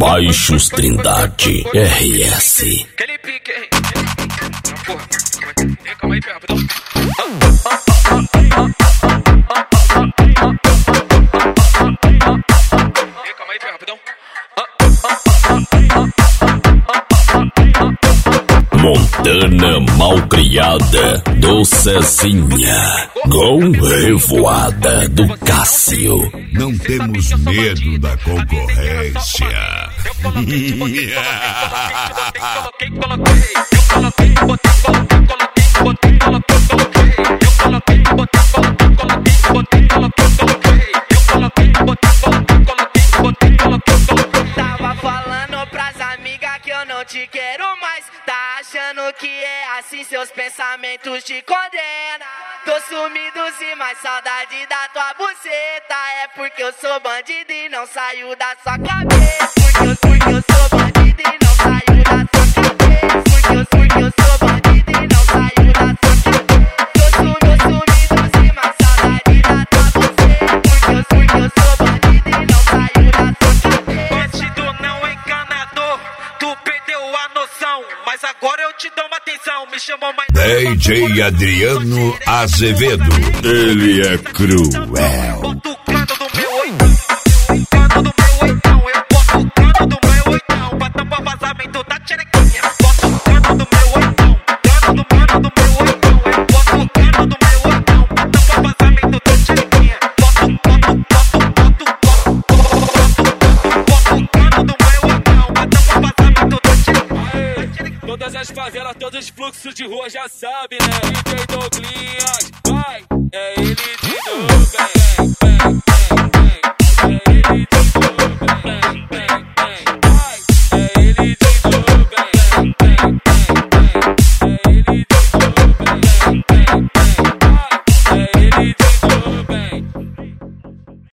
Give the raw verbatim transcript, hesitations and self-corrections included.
Baixos Trindade R S. Aquele pique, hein? Porra, calma aí, rapidão. Calma aí, rapidão. Montana malcriada do Cezinha, com revoada do Cássio. Não temos medo da concorrência. Coloquei, coloquei, coloquei, botei, coloquei, coloquei, coloquei, coloquei, eu coloquei, botei, coloquei, coloquei, coloquei, coloquei, eu coloquei, botei, coloquei, coloquei, coloquei, coloquei. Tava falando pras amigas que eu não te quero mais. Tá achando que é assim, seus pensamentos te condenam. Tô sumido sim, mas saudade da tua buceta. É porque eu sou bandido e não saio da sua cabeça. Porque eu, porque eu sou bandido e não saio da sua cabeça. Porque eu, porque eu sou bandido e não saio da sua cabeça. Tô sumido, sumido sim, mas saudade da tua buceta. Porque eu, porque eu sou bandido e não saio da sua cabeça. Bandido não enganador, tu perdeu a noção. Mas agora eu te dou uma atenção, me chamam mais... D J Adriano Azevedo. Ele é cruel. Boto o cano do meu oitão, cano do meu oitão. Eu boto o cano do meu oitão pra tampar vazamento da tcherequinha. Boto o cano do meu oitão, cano do mano do meu oitão. Eu boto o cano do meu oitão pra tampar vazamento da tcherequinha. Boto, boto, boto, boto, boto, boto, boto o cano do meu oitão pra tampar vazamento da tcherequinha. Todas as favelas, todos os fluxos de rua já sabem, né? D J Douglinhas, vai, é ele de novo, velho.